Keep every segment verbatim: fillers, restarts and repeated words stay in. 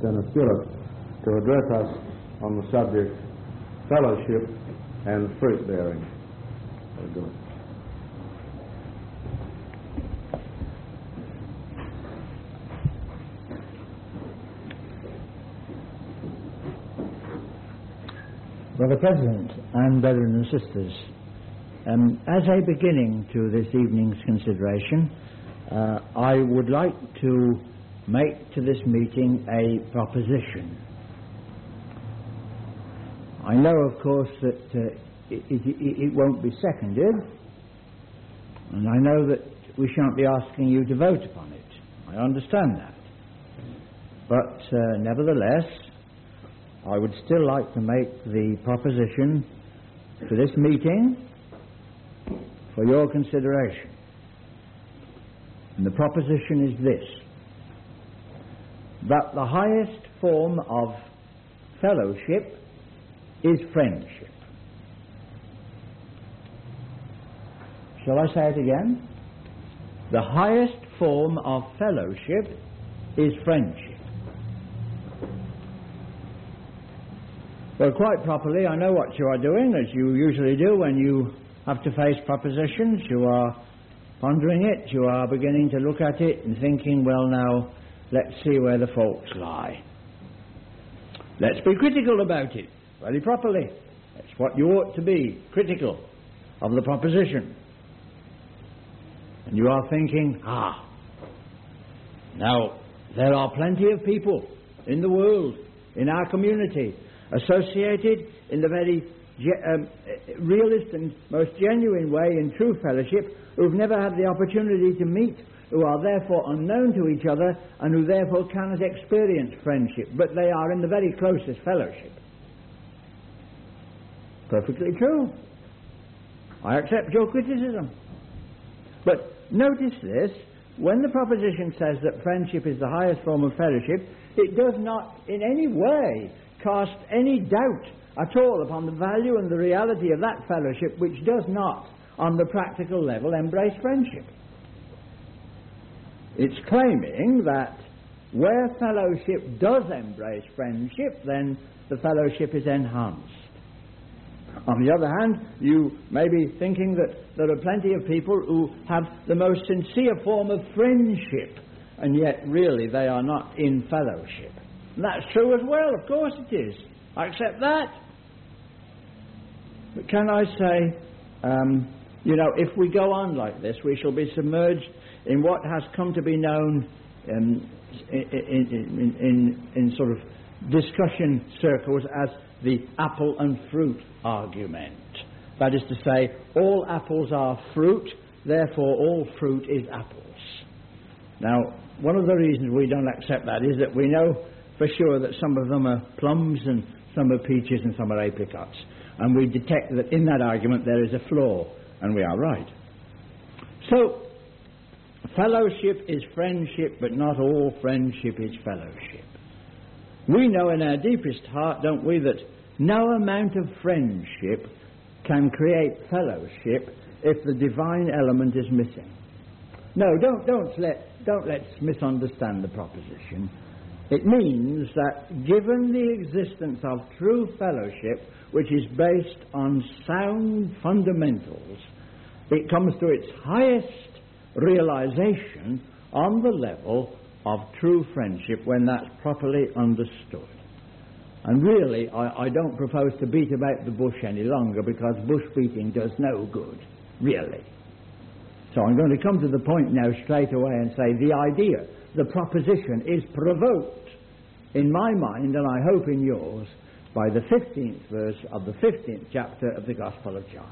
Dennis Gillett to address us on the subject fellowship and fruit bearing. Very good. Brother President and brethren and sisters, um, as a beginning to this evening's consideration, uh, I would like to make to this meeting a proposition. I know, of course, that uh, it, it, it won't be seconded, and I know that we shan't be asking you to vote upon it. I understand that. But uh, nevertheless, I would still like to make the proposition for this meeting for your consideration. And the proposition is this: that the highest form of fellowship is friendship. Shall I say it again? The highest form of fellowship is friendship. Well, quite properly, I know what you are doing, as you usually do when you have to face propositions. You are pondering it, you are beginning to look at it and thinking, well, now, let's see where the faults lie. Let's be critical about it, very properly. That's what you ought to be, critical of the proposition. And you are thinking, ah, now, there are plenty of people in the world, in our community, associated in the very um, realist and most genuine way in true fellowship, who've never had the opportunity to meet, who are therefore unknown to each other, and who therefore cannot experience friendship, but they are in the very closest fellowship. Perfectly true. I accept your criticism. But notice this: when the proposition says that friendship is the highest form of fellowship, it does not in any way cast any doubt at all upon the value and the reality of that fellowship, which does not, on the practical level, embrace friendship. It's claiming that where fellowship does embrace friendship, then the fellowship is enhanced. On the other hand, you may be thinking that there are plenty of people who have the most sincere form of friendship, and yet really they are not in fellowship. And that's true as well, of course it is. I accept that. But can I say, um, you know, if we go on like this, we shall be submerged in what has come to be known um, in, in, in, in, in sort of discussion circles as the apple and fruit argument. That is to say, all apples are fruit, therefore all fruit is apples. Now, one of the reasons we don't accept that is that we know for sure that some of them are plums and some are peaches and some are apricots. And we detect that in that argument there is a flaw, and we are right. So, fellowship is friendship, but not all friendship is fellowship. We know in our deepest heart, don't we, that no amount of friendship can create fellowship if the divine element is missing. No, don't, don't, let, don't let's misunderstand the proposition. It means that given the existence of true fellowship, which is based on sound fundamentals, it comes to its highest realization on the level of true friendship when that's properly understood. And really, I, I don't propose to beat about the bush any longer, because bush beating does no good, really. So I'm going to come to the point now straight away and say the idea, the proposition, is provoked in my mind, and I hope in yours, by the fifteenth verse of the fifteenth chapter of the Gospel of John.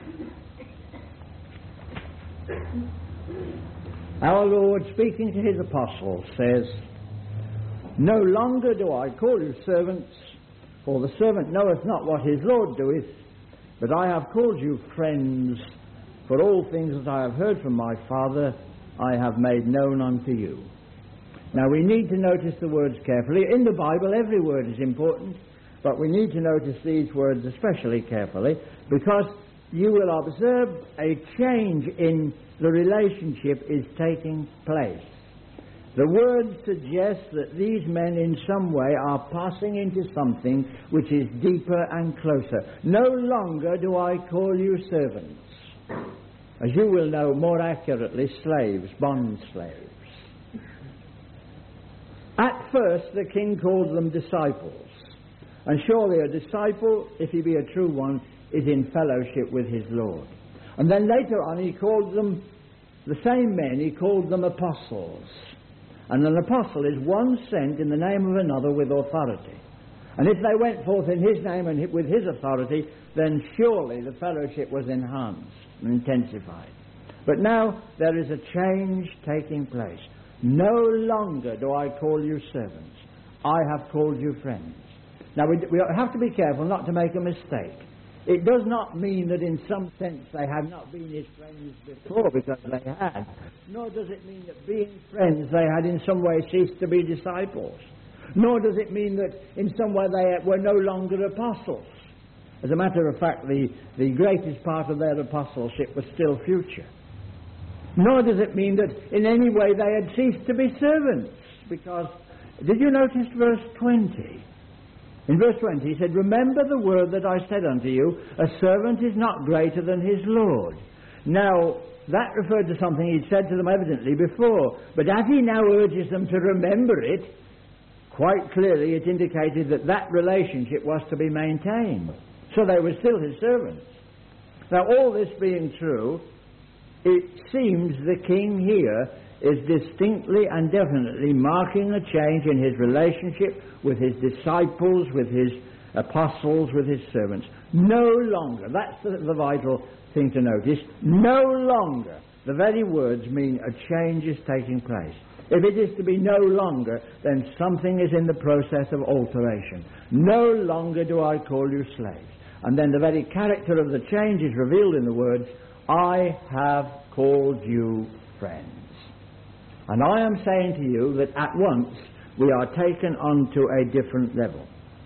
Our Lord, speaking to his apostles, says, "No longer do I call you servants, for the servant knoweth not what his Lord doeth, but I have called you friends, for all things that I have heard from my Father I have made known unto you." Now we need to notice the words carefully. In the Bible every word is important, but we need to notice these words especially carefully, because you will observe a change in the relationship is taking place. The word suggests that these men in some way are passing into something which is deeper and closer. No longer do I call you servants. As you will know more accurately, slaves, bond slaves. At first the king called them disciples. And surely a disciple, if he be a true one, is in fellowship with his Lord. And then later on he called them, the same men, he called them apostles. And an apostle is one sent in the name of another with authority. And if they went forth in his name and with his authority, then surely the fellowship was enhanced and intensified. But now there is a change taking place. No longer do I call you servants. I have called you friends. Now we, we have to be careful not to make a mistake. It does not mean that in some sense they had not been his friends before, because they had. Nor does it mean that being friends they had in some way ceased to be disciples. Nor does it mean that in some way they were no longer apostles. As a matter of fact, the, the greatest part of their apostleship was still future. Nor does it mean that in any way they had ceased to be servants, because, did you notice verse twenty? In verse twenty, he said, "Remember the word that I said unto you, a servant is not greater than his Lord." Now, that referred to something he'd said to them evidently before, but as he now urges them to remember it, quite clearly it indicated that that relationship was to be maintained. So they were still his servants. Now, all this being true, it seems the king here is distinctly and definitely marking a change in his relationship with his disciples, with his apostles, with his servants. No longer, that's the, the vital thing to notice, no longer, the very words mean a change is taking place. If it is to be no longer, then something is in the process of alteration. No longer do I call you slaves. And then the very character of the change is revealed in the words, I have called you friends. And I am saying to you that at once we are taken onto a different level.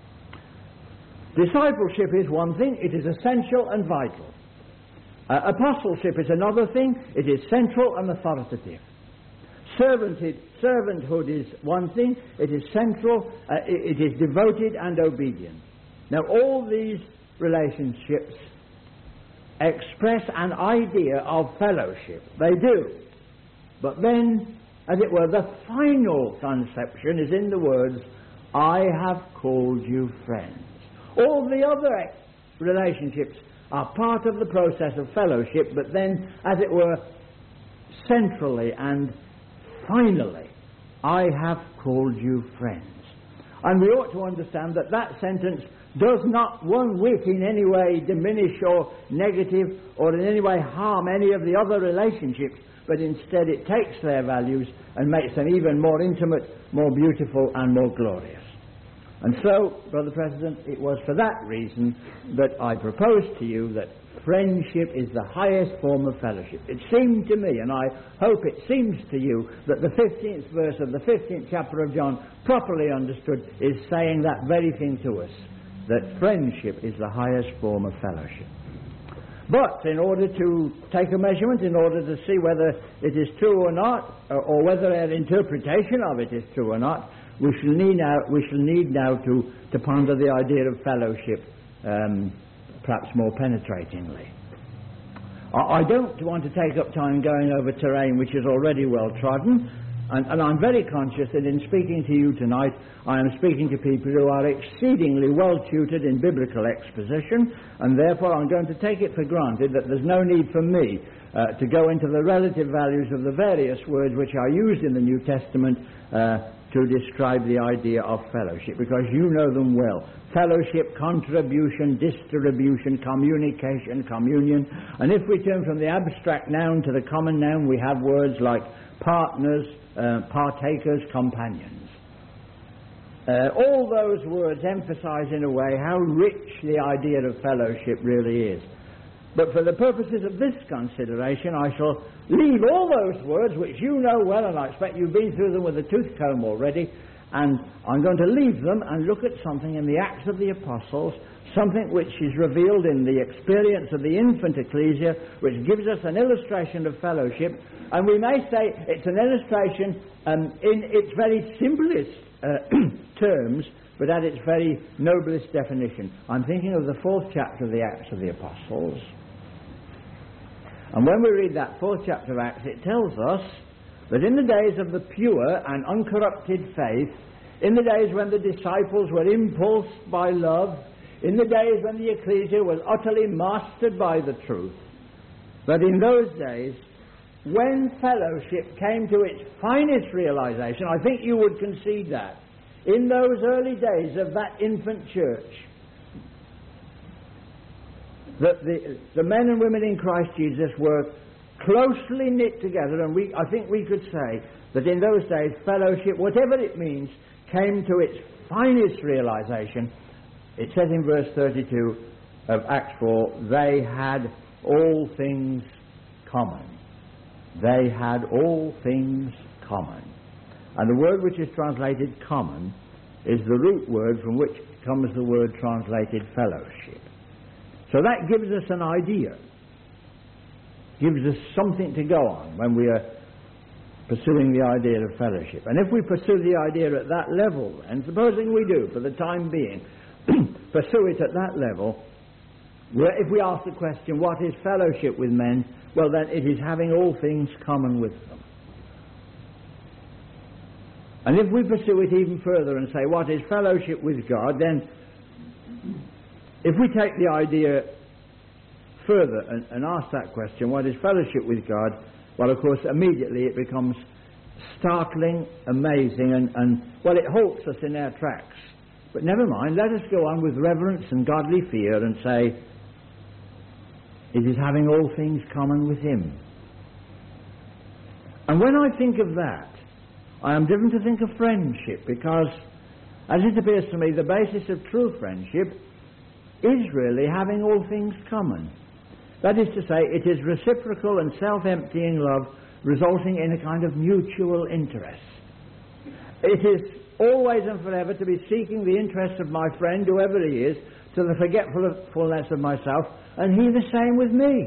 Discipleship is one thing, it is essential and vital. Uh, apostleship is another thing, it is central and authoritative. Servanthood, servanthood is one thing, it is central, uh, it, it is devoted and obedient. Now all these relationships express an idea of fellowship. They do. But then, as it were, the final conception is in the words, I have called you friends. All the other relationships are part of the process of fellowship, but then, as it were, centrally and finally, I have called you friends. And we ought to understand that that sentence does not one whit in any way diminish or negative or in any way harm any of the other relationships, but instead it takes their values and makes them even more intimate, more beautiful and more glorious. And so, Brother President, it was for that reason that I proposed to you that friendship is the highest form of fellowship. It seemed to me, and I hope it seems to you, that the fifteenth verse of the fifteenth chapter of John, properly understood, is saying that very thing to us, that friendship is the highest form of fellowship. But in order to take a measurement, in order to see whether it is true or not, or, or whether our interpretation of it is true or not, we shall need now, we shall need now to, to ponder the idea of fellowship um, perhaps more penetratingly. I, I don't want to take up time going over terrain which is already well trodden, and, and I'm very conscious that in speaking to you tonight, I am speaking to people who are exceedingly well tutored in biblical exposition, and therefore I'm going to take it for granted that there's no need for me uh, to go into the relative values of the various words which are used in the New Testament uh, to describe the idea of fellowship, because you know them well. Fellowship, contribution, distribution, communication, communion. And if we turn from the abstract noun to the common noun, we have words like partners, uh, partakers, companions. Uh, all those words emphasize in a way how rich the idea of fellowship really is. But for the purposes of this consideration, I shall leave all those words, which you know well, and I expect you've been through them with a tooth comb already, And I'm going to leave them and look at something in the Acts of the Apostles, something which is revealed in the experience of the infant ecclesia, which gives us an illustration of fellowship. And we may say it's an illustration um, in its very simplest uh, terms, but at its very noblest definition. I'm thinking of the fourth chapter of the Acts of the Apostles. And when we read that fourth chapter of Acts, it tells us that in the days of the pure and uncorrupted faith, in the days when the disciples were impulsed by love, in the days when the ecclesia was utterly mastered by the truth, that in those days, when fellowship came to its finest realization, I think you would concede that, in those early days of that infant church, that the, the men and women in Christ Jesus were closely knit together, and we, I think we could say that in those days fellowship, whatever it means, came to its finest realization. It says in verse thirty-two of Acts four, they had all things common. They had all things common. And the word which is translated common is the root word from which comes the word translated fellowship. So that gives us an idea, gives us something to go on when we are pursuing the idea of fellowship. And if we pursue the idea at that level, and supposing we do for the time being, pursue it at that level, where if we ask the question, what is fellowship with men? Well, then it is having all things common with them. And if we pursue it even further and say, what is fellowship with God? Then if we take the idea further and, and ask that question, what is fellowship with God? Well, of course, immediately it becomes startling, amazing, and, and well, it halts us in our tracks. But never mind, let us go on with reverence and godly fear and say, it is having all things common with Him. And when I think of that, I am driven to think of friendship, because, as it appears to me, the basis of true friendship is really having all things common. That is to say, it is reciprocal and self-emptying love resulting in a kind of mutual interest. It is always and forever to be seeking the interests of my friend, whoever he is, to the forgetfulness of myself, and he the same with me.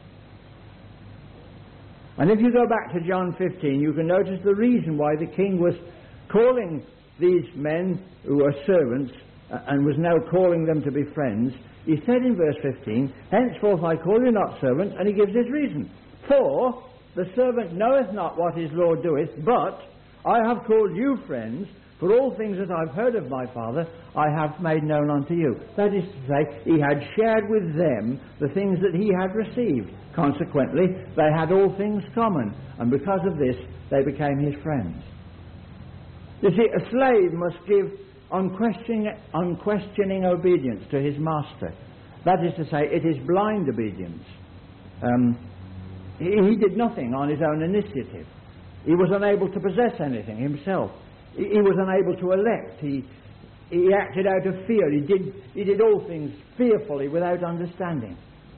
And if you go back to John fifteen, you can notice the reason why the king was calling these men who were servants uh, and was now calling them to be friends. He said in verse fifteen, henceforth I call you not servants, and he gives his reason. For the servant knoweth not what his Lord doeth, but I have called you friends, for all things that I've heard of my Father, I have made known unto you. That is to say, he had shared with them the things that he had received. Consequently, they had all things common, and because of this, they became his friends. You see, a slave must give unquestioning, unquestioning obedience to his master. That is to say, it is blind obedience. Um, he, he did nothing on his own initiative. He was unable to possess anything himself. He, he was unable to elect. He, he acted out of fear. He did, he did all things fearfully without understanding.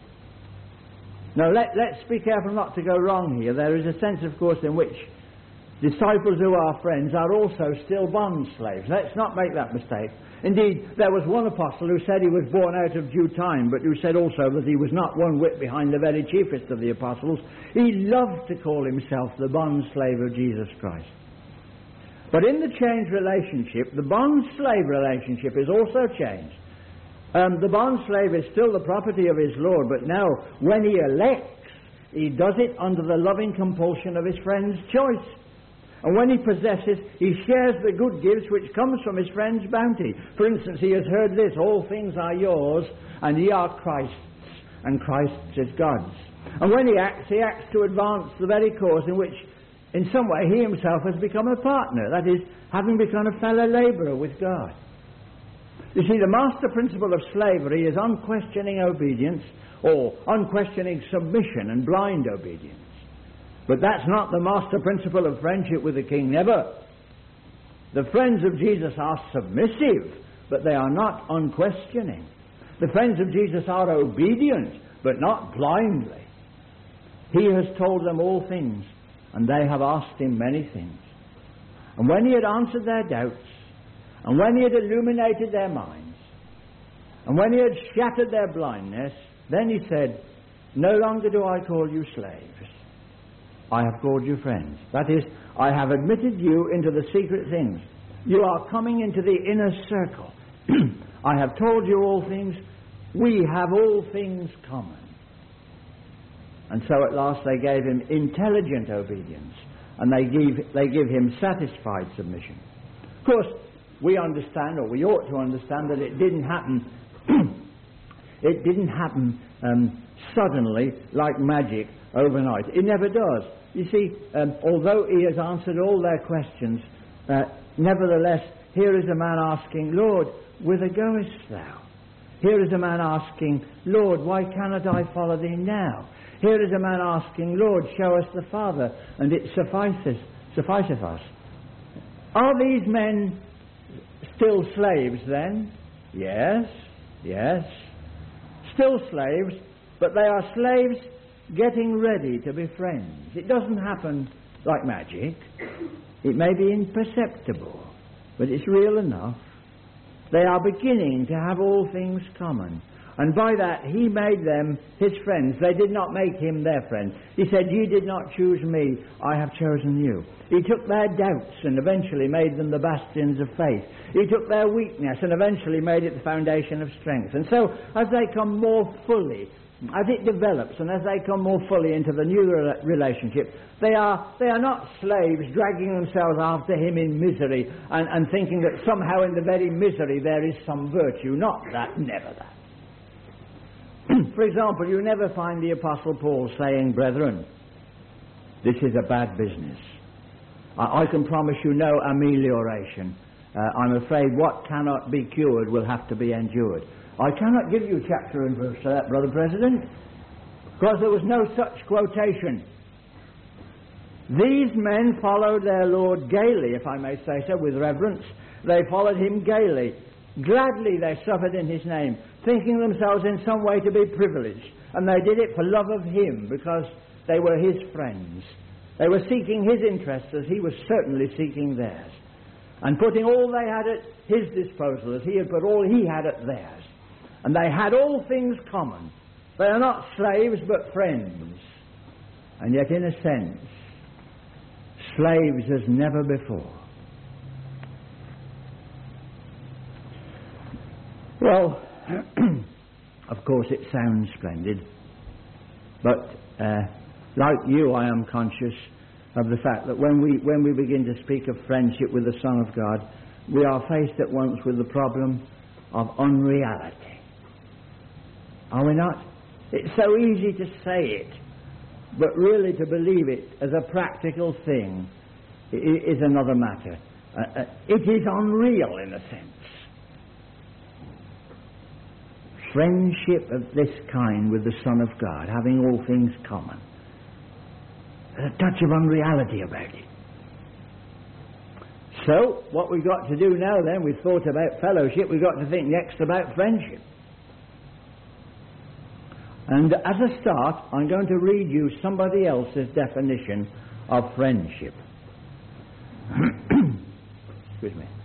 Now, let, let's be careful not to go wrong here. There is a sense, of course, in which disciples who are friends are also still bond slaves. Let's not make that mistake. Indeed, there was one apostle who said he was born out of due time, but who said also that he was not one whit behind the very chiefest of the apostles. He loved to call himself the bond slave of Jesus Christ. But in the changed relationship, the bond slave relationship is also changed. Um, the bond slave is still the property of his Lord, but now, when he elects, he does it under the loving compulsion of his friend's choice. And when he possesses, he shares the good gifts which comes from his friend's bounty. For instance, he has heard this, all things are yours, and ye are Christ's, and Christ's is God's. And when he acts, he acts to advance the very cause in which, in some way, he himself has become a partner. That is, having become a fellow labourer with God. You see, the master principle of slavery is unquestioning obedience, or unquestioning submission and blind obedience. But that's not the master principle of friendship with the king, never. The friends of Jesus are submissive, but they are not unquestioning. The friends of Jesus are obedient, but not blindly. He has told them all things, and they have asked him many things. And when he had answered their doubts, And when he had illuminated their minds, and when he had shattered their blindness, then he said, "No longer do I call you slaves. I have called you friends." That is, I have admitted you into the secret things. You are coming into the inner circle. I have told you all things. We have all things common. And so at last they gave him intelligent obedience, and they give, they give him satisfied submission. Of course, we understand, or we ought to understand, that it didn't happen it didn't happen um, suddenly like magic overnight. It never does. You see, um, although he has answered all their questions, uh, nevertheless, here is a man asking, "Lord, whither goest thou?" Here is a man asking, "Lord, why cannot I follow thee now?" Here is a man asking, "Lord, show us the Father, and it suffices, sufficeth us." Are these men still slaves then? Yes, yes. Still slaves, but they are slaves getting ready to be friends. It doesn't happen like magic. It may be imperceptible, but it's real enough. They are beginning to have all things common. And by that he made them his friends. They did not make him their friend. He said, "Ye did not choose me, I have chosen you." He took their doubts and eventually made them the bastions of faith. He took their weakness and eventually made it the foundation of strength. And so, as they come more fully, as it develops, and as they come more fully into the new re- relationship, they are they are not slaves dragging themselves after him in misery and, and thinking that somehow in the very misery there is some virtue. Not that, never that. For example, you never find the Apostle Paul saying, "Brethren, this is a bad business. I, I can promise you no amelioration. Uh, I'm afraid what cannot be cured will have to be endured." I cannot give you chapter and verse for that, Brother President, because there was no such quotation. These men followed their Lord gaily, if I may say so, with reverence. They followed him gaily. Gladly they suffered in his name, thinking themselves in some way to be privileged. And they did it for love of him, because they were his friends. They were seeking his interests as he was certainly seeking theirs, and putting all they had at his disposal as he had put all he had at theirs. And they had all things common. They are not slaves but friends. And yet, in a sense, slaves as never before. Well, of course it sounds splendid, but uh, like you, I am conscious of the fact that when we when we begin to speak of friendship with the Son of God, we are faced at once with the problem of unreality. Are we not? It's so easy to say it, but really to believe it as a practical thing is another matter. Uh, uh, it is unreal in a sense. Friendship of this kind with the Son of God, having all things common. There's a touch of unreality about it. So, what we've got to do now then, we've thought about fellowship, we've got to think next about friendship. And as a start, I'm going to read you somebody else's definition of friendship. Excuse me.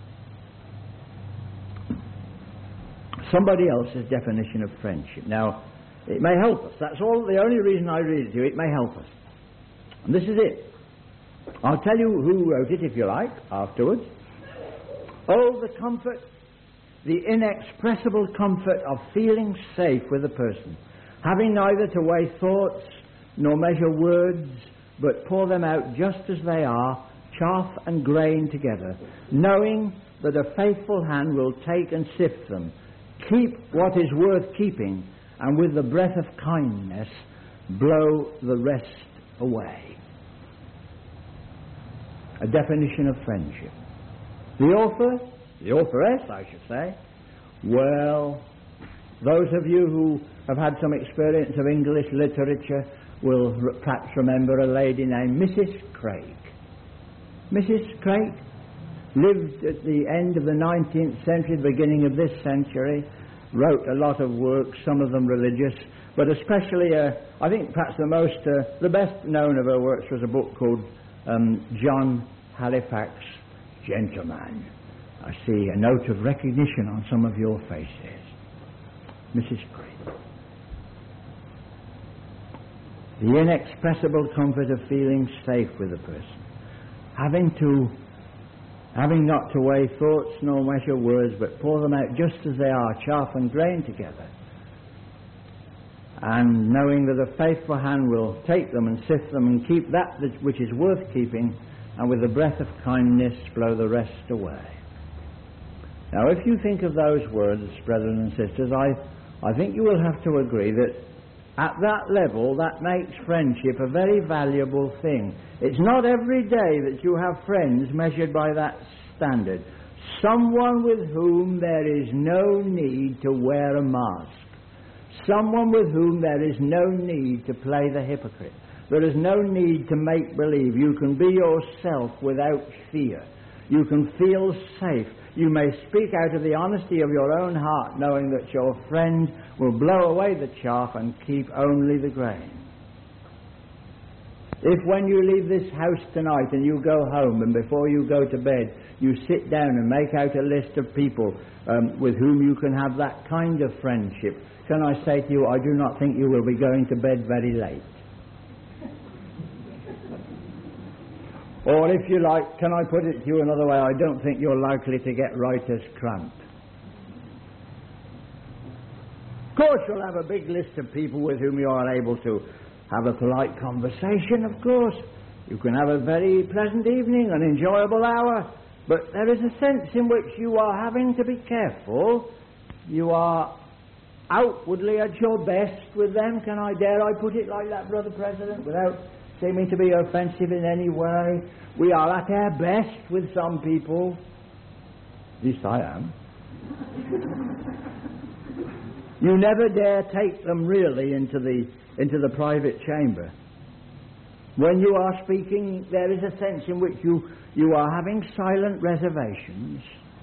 Somebody else's definition of friendship. Now, it may help us. That's all. The only reason I read it to you, it may help us. And this is it. I'll tell you who wrote it, if you like, afterwards. Oh, the comfort, the inexpressible comfort of feeling safe with a person, having neither to weigh thoughts nor measure words, but pour them out just as they are, chaff and grain together, knowing that a faithful hand will take and sift them, keep what is worth keeping, and with the breath of kindness blow the rest away. A definition of friendship. The author, the authoress, I should say, well, those of you who have had some experience of English literature will r- perhaps remember a lady named Missus Craik. Missus Craik lived at the end of the nineteenth century, the beginning of this century, wrote a lot of works, some of them religious, but especially, uh, I think perhaps the most, uh, the best known of her works was a book called um, John Halifax, Gentleman. I see a note of recognition on some of your faces. Missus Green. The inexpressible comfort of feeling safe with a person. Having to, having not to weigh thoughts nor measure words, but pour them out just as they are, chaff and grain together. And knowing that a faithful hand will take them and sift them and keep that which is worth keeping, and with a breath of kindness blow the rest away. Now, if you think of those words, brethren and sisters, I, I think you will have to agree that at that level, that makes friendship a very valuable thing. It's not every day that you have friends measured by that standard. Someone with whom there is no need to wear a mask. Someone with whom there is no need to play the hypocrite. There is no need to make believe. You can be yourself without fear. You can feel safe. You may speak out of the honesty of your own heart, knowing that your friend will blow away the chaff and keep only the grain. If when you leave this house tonight and you go home and before you go to bed you sit down and make out a list of people um, with whom you can have that kind of friendship, can I say to you, I do not think you will be going to bed very late. Or if you like, can I put it to you another way, I don't think you're likely to get right as cramped. Of course you'll have a big list of people with whom you are able to have a polite conversation, of course. You can have a very pleasant evening, an enjoyable hour, but there is a sense in which you are having to be careful. You are outwardly at your best with them, can I, dare I put it like that, Brother President, without seeming to be offensive in any way. We are at our best with some people. At least I am. You never dare take them really into the into the private chamber. When you are speaking, there is a sense in which you, you are having silent reservations.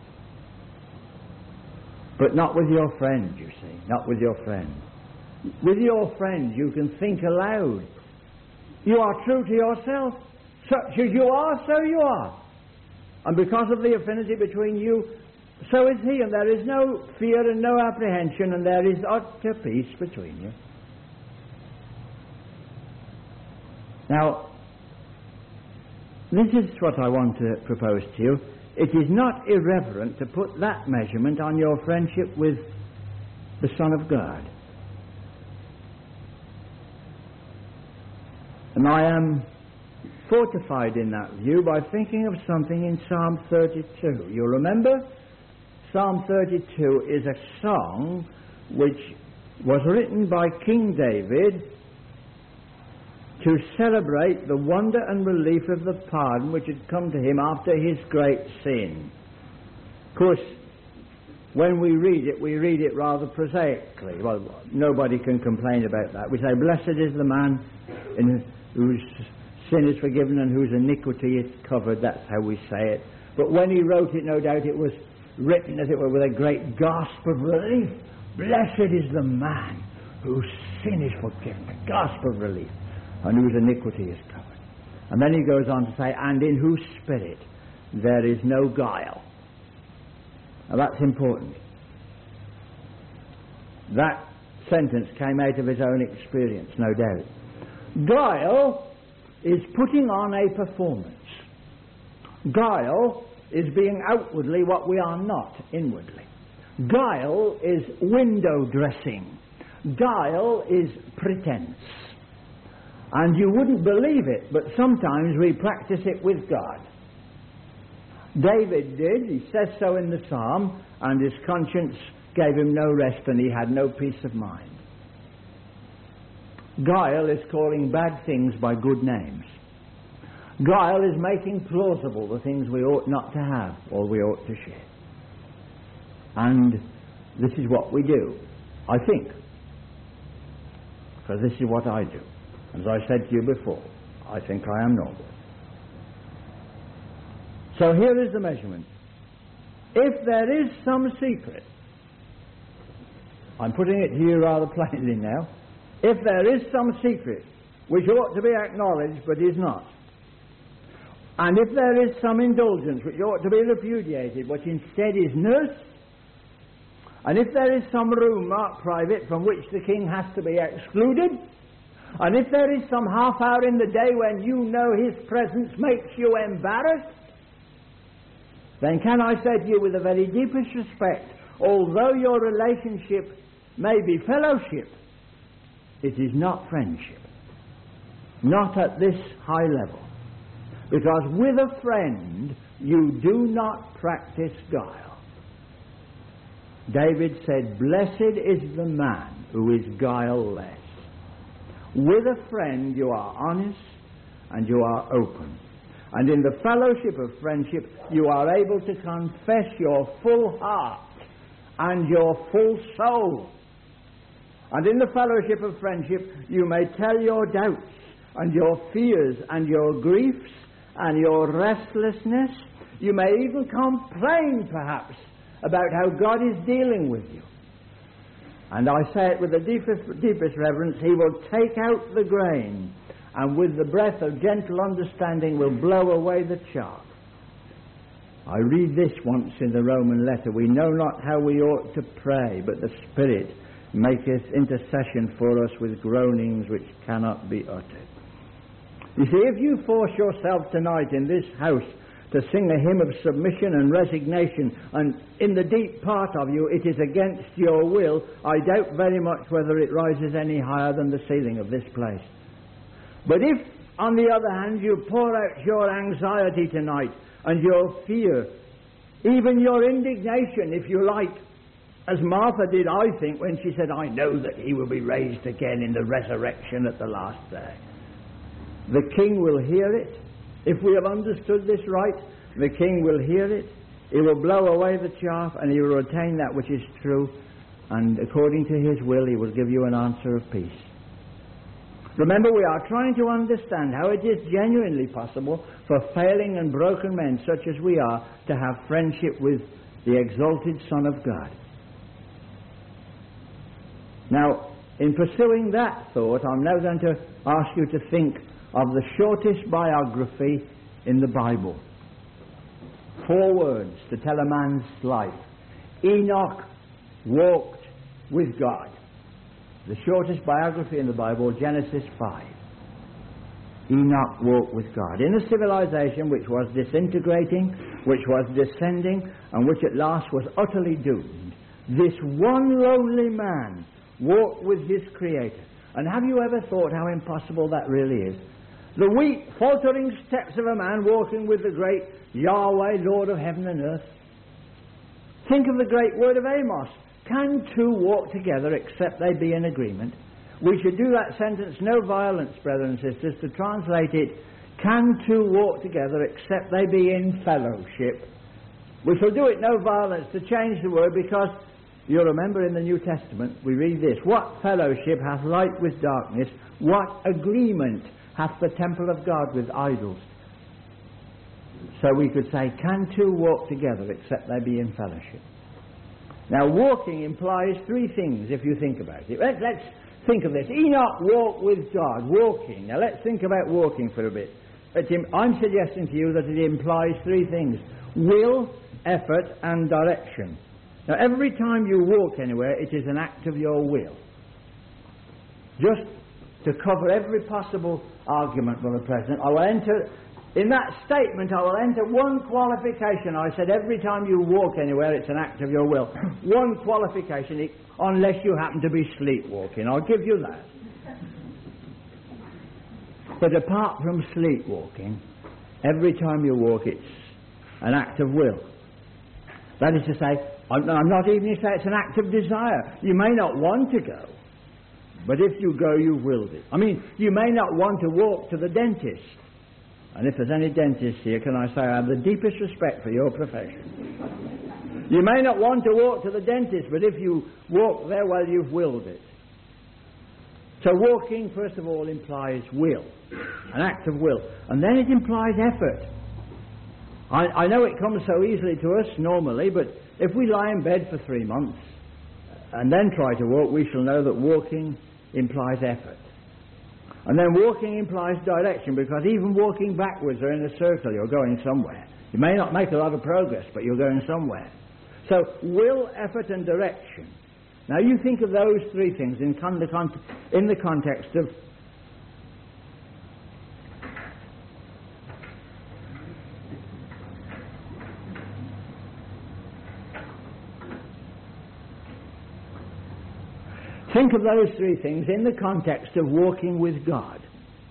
But not with your friend, you see. Not with your friend. With your friend, you can think aloud. You are true to yourself. Such as you are, so you are. And because of the affinity between you, so is he. And there is no fear and no apprehension, and there is utter peace between you. Now, this is what I want to propose to you. It is not irreverent to put that measurement on your friendship with the Son of God. And I am fortified in that view by thinking of something in Psalm thirty-two. You remember? Psalm thirty-two is a song which was written by King David to celebrate the wonder and relief of the pardon which had come to him after his great sin. Of course, when we read it, we read it rather prosaically. Well, nobody can complain about that. We say, blessed is the man in whose sin is forgiven and whose iniquity is covered. That's how we say it. But when he wrote it, no doubt it was written, as it were, with a great gasp of relief. Blessed is the man whose sin is forgiven. A gasp of relief. And whose iniquity is covered. And then he goes on to say, and in whose spirit there is no guile. Now that's important. That sentence came out of his own experience, no doubt. Guile is putting on a performance. Guile is being outwardly what we are not inwardly. Guile is window dressing. Guile is pretense. And you wouldn't believe it, but sometimes we practice it with God. David did. He says so in the psalm, and his conscience gave him no rest and he had no peace of mind. Guile is calling bad things by good names. Guile is making plausible the things we ought not to have or we ought to share. And this is what we do, I think. Because this is what I do. As I said to you before, I think I am noble. So here is the measurement. If there is some secret, I'm putting it to you rather plainly now, if there is some secret which ought to be acknowledged but is not, And if there is some indulgence which ought to be repudiated, which instead is nursed, and if there is some room marked private from which the king has to be excluded, and if there is some half hour in the day when you know his presence makes you embarrassed, then can I say to you with the very deepest respect, although your relationship may be fellowship, it is not friendship. Not at this high level. Because with a friend, you do not practice guile. David said, "Blessed is the man who is guileless." With a friend, you are honest and you are open. And in the fellowship of friendship, you are able to confess your full heart and your full soul. And in the fellowship of friendship, you may tell your doubts and your fears and your griefs and your restlessness. You may even complain, perhaps, about how God is dealing with you. And I say it with the deepest, deepest reverence, he will take out the grain, and with the breath of gentle understanding will blow away the chaff. I read this once in the Roman letter, "We know not how we ought to pray, but the Spirit maketh intercession for us with groanings which cannot be uttered." You see, if you force yourself tonight in this house to sing a hymn of submission and resignation, and in the deep part of you it is against your will, I doubt very much whether it rises any higher than the ceiling of this place. But if, on the other hand, you pour out your anxiety tonight and your fear, even your indignation, if you like, as Martha did, I think, when she said, "I know that he will be raised again in the resurrection at the last day," the king will hear it. If we have understood this right, the king will hear it. He will blow away the chaff and he will retain that which is true, and according to his will he will give you an answer of peace. Remember, we are trying to understand how it is genuinely possible for failing and broken men such as we are to have friendship with the exalted Son of God. Now, in pursuing that thought, I'm now going to ask you to think of the shortest biography in the Bible. Four words to tell a man's life. Enoch walked with God. The shortest biography in the Bible, Genesis five. Enoch walked with God. In a civilization which was disintegrating, which was descending, and which at last was utterly doomed, this one lonely man walked with his Creator. And have you ever thought how impossible that really is? The weak, faltering steps of a man walking with the great Yahweh, Lord of heaven and earth. Think of the great word of Amos. Can two walk together except they be in agreement? We should do that sentence, no violence, brothers and sisters, to translate it, can two walk together except they be in fellowship? We shall do it no violence to change the word, because you'll remember in the New Testament we read this: what fellowship hath light with darkness? What agreement hath the temple of God with idols? So we could say, can two walk together except they be in fellowship? Now, walking implies three things, if you think about it. Let, let's think of this. Enoch walked with God. Walking. Now, let's think about walking for a bit. I'm suggesting to you that it implies three things: will, effort, and direction. Now, every time you walk anywhere, it is an act of your will. Just to cover every possible argument, Brother President, I will enter, in that statement, I will enter one qualification. I said every time you walk anywhere, it's an act of your will. One qualification, unless you happen to be sleepwalking. I'll give you that. But apart from sleepwalking, every time you walk, it's an act of will. That is to say, I'm not even to say it's an act of desire. You may not want to go, but if you go, you've willed it. I mean, you may not want to walk to the dentist. And if there's any dentists here, can I say I have the deepest respect for your profession. You may not want to walk to the dentist, but if you walk there, well, you've willed it. So walking, first of all, implies will, an act of will. And then it implies effort. I, I know it comes so easily to us normally, but if we lie in bed for three months and then try to walk, we shall know that walking implies effort. And then walking implies direction, because even walking backwards or in a circle, you're going somewhere. You may not make a lot of progress, but you're going somewhere. So, will, effort, and direction. Now, you think of those three things in, con- the con- in the context of Think of those three things in the context of walking with God.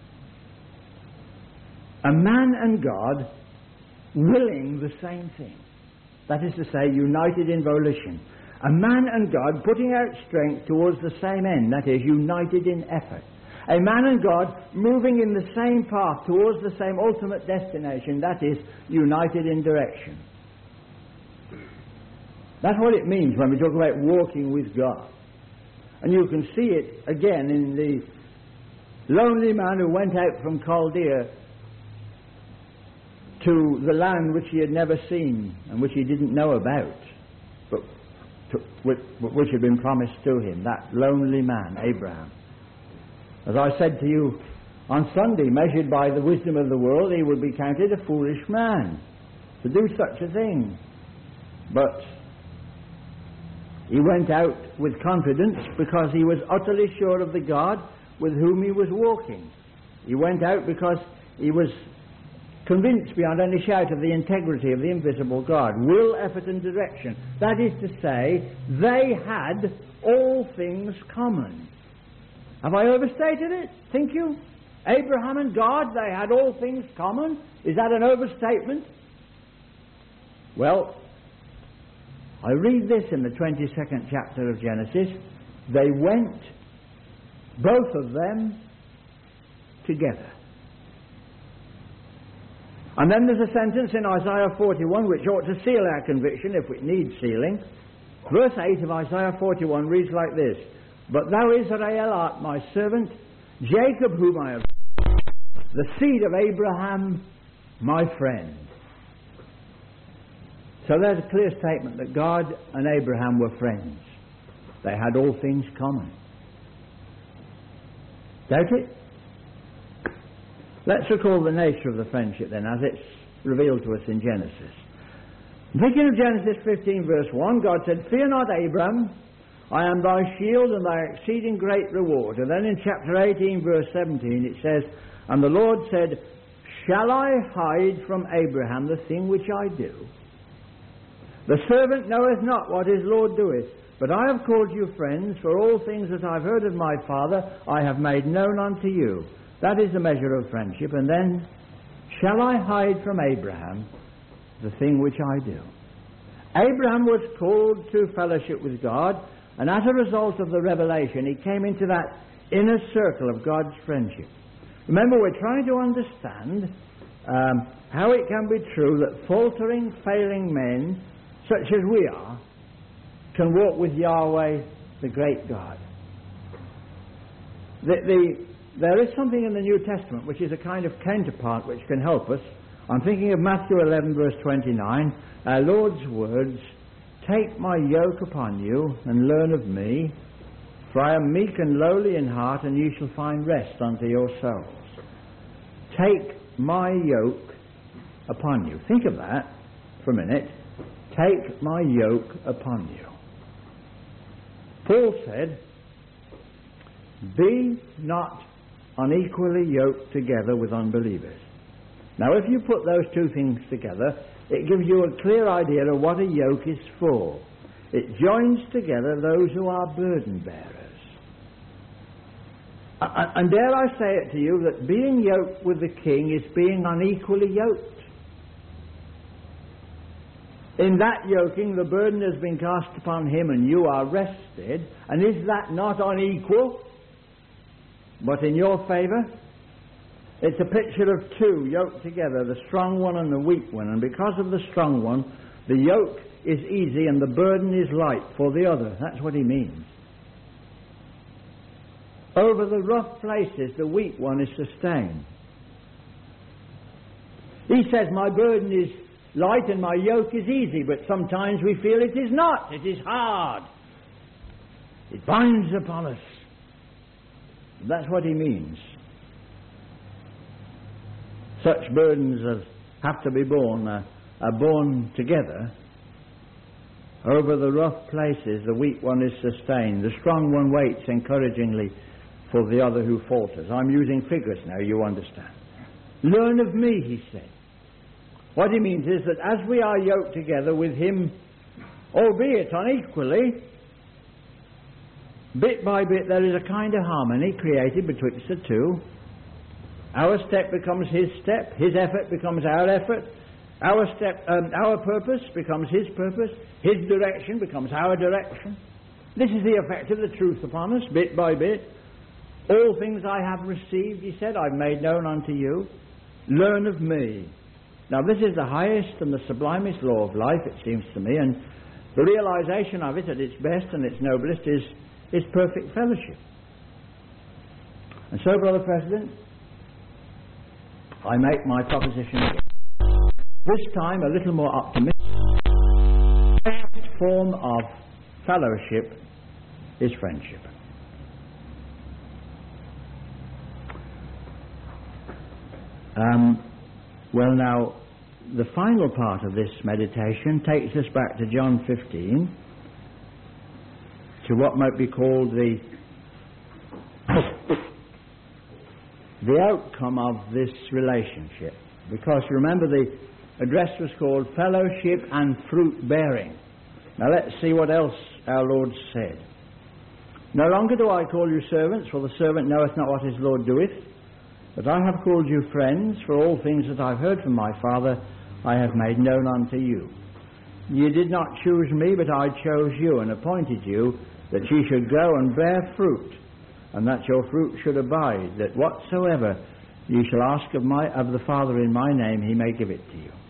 A man and God willing the same thing. That is to say, united in volition. A man and God putting out strength towards the same end. That is, united in effort. A man and God moving in the same path towards the same ultimate destination. That is, united in direction. That's what it means when we talk about walking with God. And you can see it again in the lonely man who went out from Chaldea to the land which he had never seen and which he didn't know about, but to, which, which had been promised to him. That lonely man, Abraham. As I said to you on Sunday, measured by the wisdom of the world, he would be counted a foolish man to do such a thing. But he went out with confidence because he was utterly sure of the God with whom he was walking. He went out because he was convinced beyond any doubt of the integrity of the invisible God. Will, effort, and direction. That is to say, they had all things common. Have I overstated it? Think you? Abraham and God, they had all things common? Is that an overstatement? Well, I read this in the twenty-second chapter of Genesis. They went, both of them, together. And then there's a sentence in Isaiah forty-one which ought to seal our conviction if it needs sealing. Verse eight of Isaiah forty-one reads like this: But thou, Israel, art my servant, Jacob whom I have, the seed of Abraham, my friend. So there's a clear statement that God and Abraham were friends. They had all things common. Doubt it? Let's recall the nature of the friendship then, as it's revealed to us in Genesis. Thinking of Genesis fifteen verse one, God said, Fear not, Abraham, I am thy shield and thy exceeding great reward. And then in chapter eighteen verse seventeen it says, And the Lord said, Shall I hide from Abraham the thing which I do? The servant knoweth not what his Lord doeth, but I have called you friends, for all things that I've heard of my Father I have made known unto you. That is the measure of friendship. And then, shall I hide from Abraham the thing which I do? Abraham was called to fellowship with God, and as a result of the revelation, he came into that inner circle of God's friendship. Remember, we're trying to understand um, how it can be true that faltering, failing men such as we are, can walk with Yahweh, the great God. The, the, there is something in the New Testament which is a kind of counterpart which can help us. I'm thinking of Matthew eleven verse twenty-nine, our Lord's words, Take my yoke upon you and learn of me, for I am meek and lowly in heart, and you shall find rest unto your souls. Take my yoke upon you. Think of that for a minute. Take my yoke upon you. Paul said, Be not unequally yoked together with unbelievers. Now, if you put those two things together, it gives you a clear idea of what a yoke is for. It joins together those who are burden bearers. And dare I say it to you that being yoked with the king is being unequally yoked. In that yoking, the burden has been cast upon him and you are rested. And is that not unequal, but in your favour? It's a picture of two yoked together, the strong one and the weak one. And because of the strong one, the yoke is easy and the burden is light for the other. That's what he means. Over the rough places, the weak one is sustained. He says, my burden is light and my yoke is easy, but sometimes we feel it is not. It is hard. It binds upon us. That's what he means. such burdens as have to be borne uh, are borne together, over the rough places the weak one is sustained, the strong one waits encouragingly for the other who falters. I'm using figures now, you understand. Learn of me, he said. What he means is that as we are yoked together with him, albeit unequally, bit by bit there is a kind of harmony created betwixt the two. Our step becomes his step, his effort becomes our effort, our step, um, our purpose becomes his purpose, his direction becomes our direction. This is the effect of the truth upon us, bit by bit. All things I have received, he said, I've made known unto you. Learn of me. Now this is the highest and the sublimest law of life, it seems to me, and the realization of it at its best and its noblest is, is perfect fellowship. And so, Brother President, I make my proposition again. This time a little more optimistic. The best form of fellowship is friendship. Um, well now, the final part of this meditation takes us back to John fifteen, to what might be called the the outcome of this relationship. Because remember, the address was called Fellowship and Fruit Bearing. Now let's see what else our Lord said. No longer do I call you servants, for the servant knoweth not what his Lord doeth. But I have called you friends, for all things that I've heard from my Father I have made known unto you. You did not choose me, but I chose you, and appointed you, that ye should go and bear fruit, and that your fruit should abide, that whatsoever ye shall ask of my of the Father in my name, he may give it to you.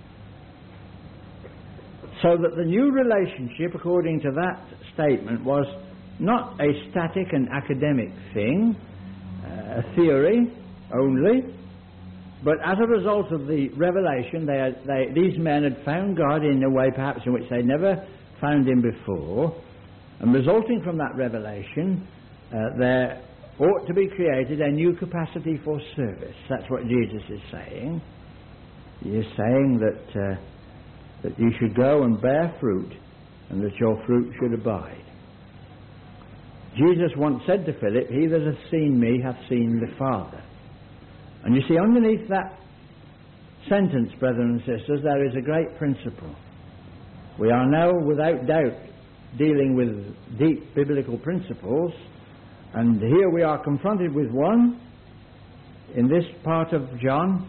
So that the new relationship, according to that statement, was not a static and academic thing, uh, a theory only, but as a result of the revelation, they, had, they these men had found God in a way perhaps in which they never found him before, and resulting from that revelation, uh, there ought to be created a new capacity for service. That's what Jesus is saying. He is saying that uh, that you should go and bear fruit, and that your fruit should abide. Jesus once said to Philip, "He that hath seen me hath seen the Father." And you see, underneath that sentence, brethren and sisters, there is a great principle. We are now, without doubt, dealing with deep biblical principles, and here we are confronted with one in this part of John.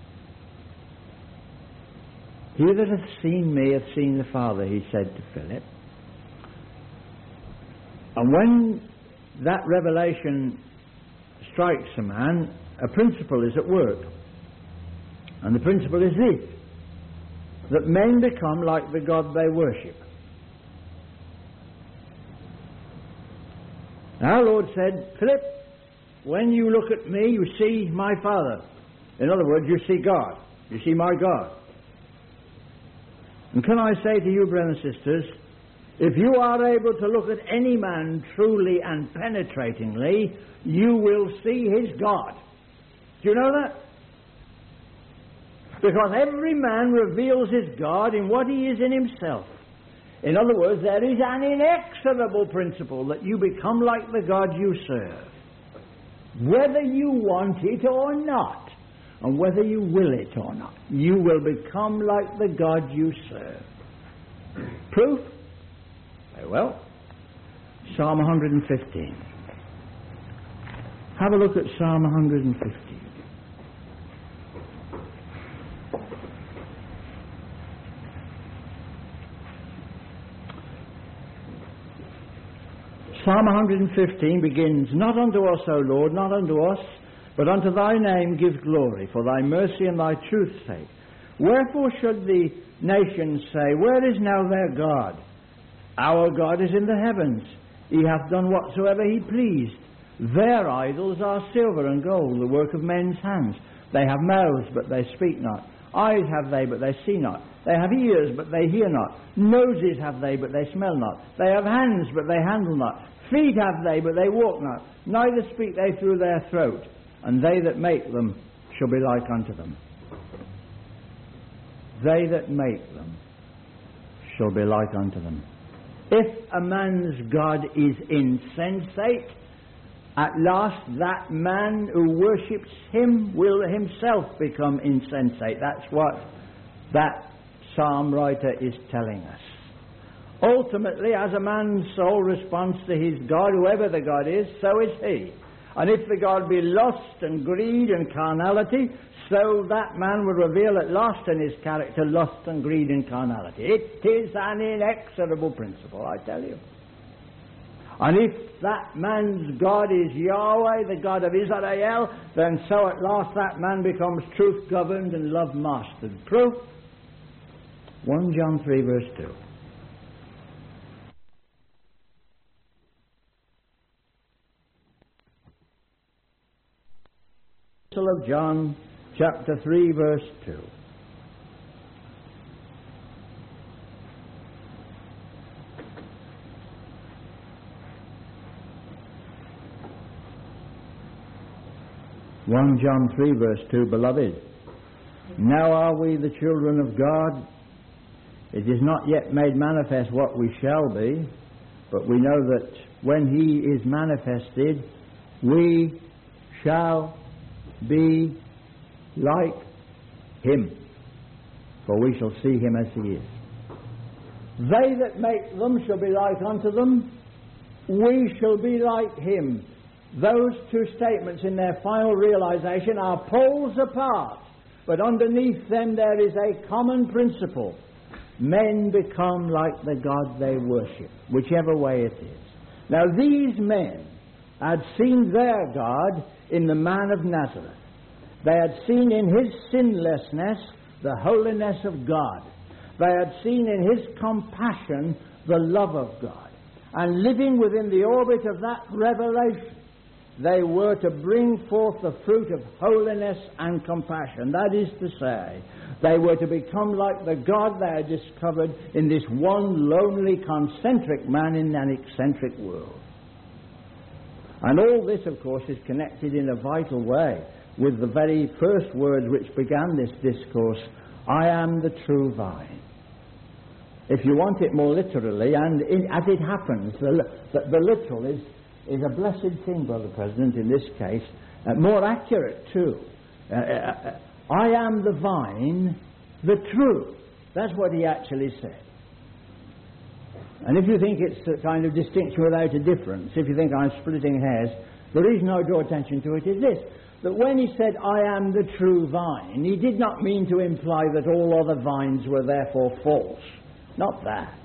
"He that hath seen me hath seen the Father," he said to Philip. And when that revelation strikes a man, a principle is at work. And the principle is this: that men become like the God they worship. Our Lord said, "Philip, when you look at me, you see my Father." In other words, you see God. You see my God. And can I say to you, brothers and sisters, if you are able to look at any man truly and penetratingly, you will see his God. Do you know that? Because every man reveals his God in what he is in himself. In other words, there is an inexorable principle that you become like the God you serve, whether you want it or not, and whether you will it or not. You will become like the God you serve. Proof? Very well. Psalm one fifteen. Have a look at Psalm one fifteen. Psalm one fifteen begins, "Not unto us, O Lord, not unto us, but unto thy name give glory, for thy mercy and thy truth's sake. Wherefore should the nations say, Where is now their God? Our God is in the heavens. He hath done whatsoever he pleased. Their idols are silver and gold, the work of men's hands. They have mouths, but they speak not. Eyes have they, but they see not. They have ears, but they hear not. Noses have they, but they smell not. They have hands, but they handle not. Feet have they, but they walk not. Neither speak they through their throat. And they that make them shall be like unto them. They that make them shall be like unto them. If a man's God is insensate, at last that man who worships him will himself become insensate. That's what that psalm writer is telling us. Ultimately, as a man's soul responds to his God, whoever the God is, so is he. And if the God be lust and greed and carnality, so that man will reveal at last in his character lust and greed and carnality. It is an inexorable principle, I tell you. And if that man's God is Yahweh, the God of Israel, then so at last that man becomes truth-governed and love-mastered. Proof? First John three, verse two. Of John chapter three, verse two. First John three, verse two. Beloved, now are we the children of God. It is not yet made manifest what we shall be, but we know that when he is manifested, we shall be like him, for we shall see him as he is. They that make them shall be like unto them, we shall be like him. Those two statements in their final realization are poles apart, but underneath them there is a common principle. Men become like the God they worship, whichever way it is. Now these men had seen their God in the man of Nazareth. They had seen in his sinlessness the holiness of God. They had seen in his compassion the love of God. And living within the orbit of that revelation, they were to bring forth the fruit of holiness and compassion. That is to say, they were to become like the God they had discovered in this one lonely, concentric man in an eccentric world. And all this, of course, is connected in a vital way with the very first words which began this discourse, I am the true vine. If you want it more literally, and in, as it happens, the, the, the literal is, is a blessed thing, Brother President, in this case, uh, more accurate too. Uh, uh, I am the vine, the true. That's what he actually said. And if you think it's a kind of distinction without a difference, if you think I'm splitting hairs, the reason I draw attention to it is this, that when he said, I am the true vine, he did not mean to imply that all other vines were therefore false. Not that.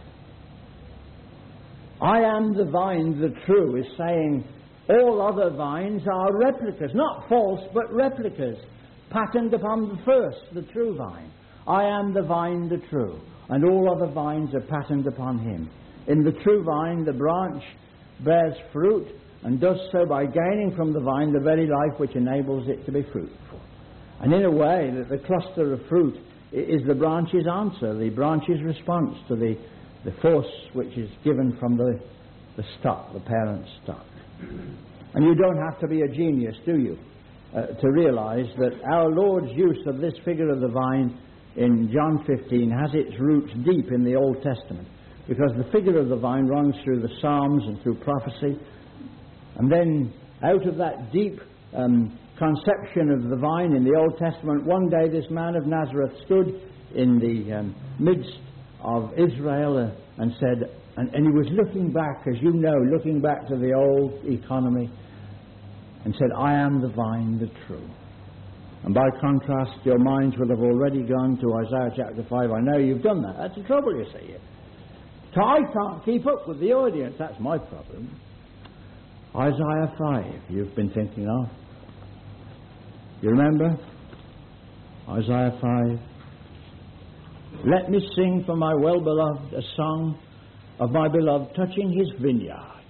I am the vine, the true, is saying all other vines are replicas, not false, but replicas, patterned upon the first, the true vine. I am the vine, the true, and all other vines are patterned upon him. In the true vine, the branch bears fruit, and does so by gaining from the vine the very life which enables it to be fruitful. And in a way, that the cluster of fruit is the branch's answer, the branch's response to the, the force which is given from the, the stock, the parent stock. And you don't have to be a genius, do you, uh, to realize that our Lord's use of this figure of the vine in John fifteen has its roots deep in the Old Testament, because the figure of the vine runs through the Psalms and through prophecy. And then out of that deep um, conception of the vine in the Old Testament, one day this man of Nazareth stood in the um, midst of Israel uh, and said, and, and he was looking back, as you know, looking back to the old economy, and said, I am the vine, the true. And by contrast, your minds will have already gone to Isaiah chapter five. I know you've done that. That's the trouble, you see. I can't keep up with the audience. That's my problem. Isaiah five, you've been thinking of. You remember? Isaiah five. Let me sing for my well-beloved a song of my beloved touching his vineyard.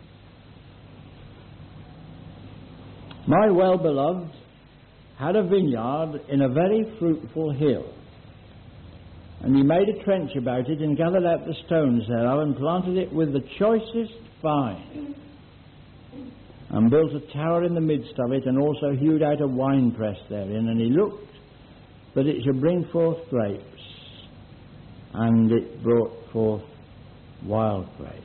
My well-beloved had a vineyard in a very fruitful hill. And he made a trench about it and gathered out the stones thereof and planted it with the choicest vine. and built a tower in the midst of it, and also hewed out a winepress therein. And he looked that it should bring forth grapes, and it brought forth wild grapes.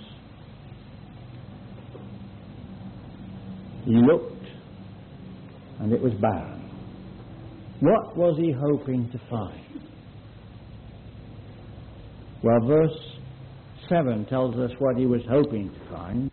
He looked, and it was barren. What was he hoping to find? Well, verse seven tells us what he was hoping to find.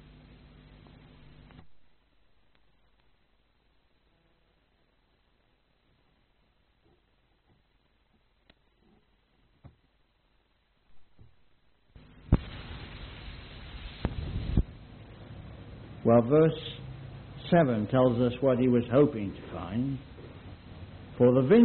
Well, verse seven tells us what he was hoping to find. For the vineyard